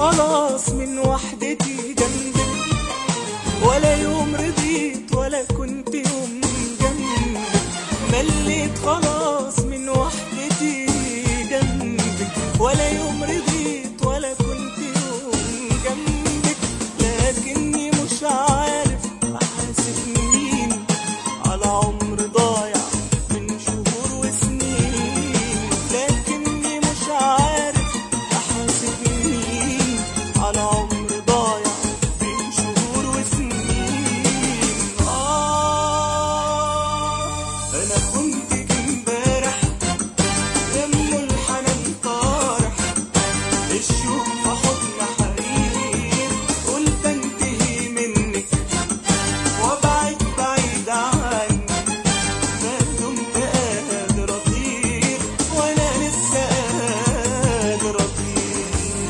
خلاص من وحدتي جنبك، ولا يوم رضيت ولا كنت يوم جنبك. مليت خلاص من وحدتي جنبك، ولا يوم رضيت ولا كنت يوم جنبك. لكني مش عارف احاسب مين على عمر ضايع من شهور وسنين. لكني مش عارف احاسب مين على عمر ضايع من شهور وسنين. انا كنت امبارح دم الحنان طارح، الشوق في حضن حرير. قلت انتهي منك وابعد بعيد عنك، ما دمت قادر اطير وانا لسه قادر اطير.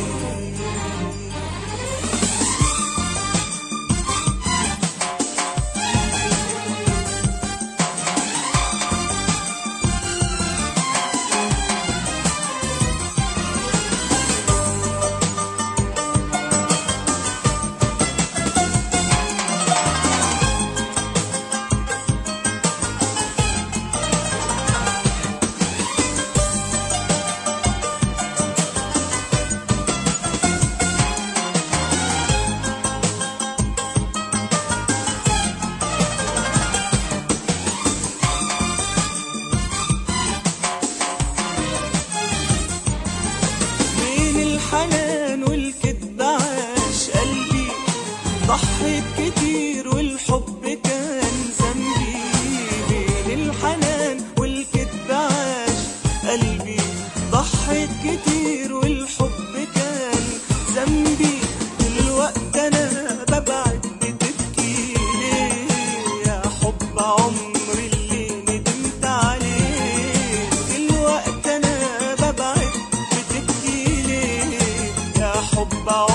بين الحنان والكدب عاش قلبي، ضحيت كتير والحب كان ذنبي. بين الحنان والكدب عاش قلبي، ضحيت كتير والحب كان ذنبي. دلوقتي انا ببعد بتبكي ليه يا حب عمري اللي ندمت عليه. دلوقتي انا ببعد بتبكي ليه يا حب عمري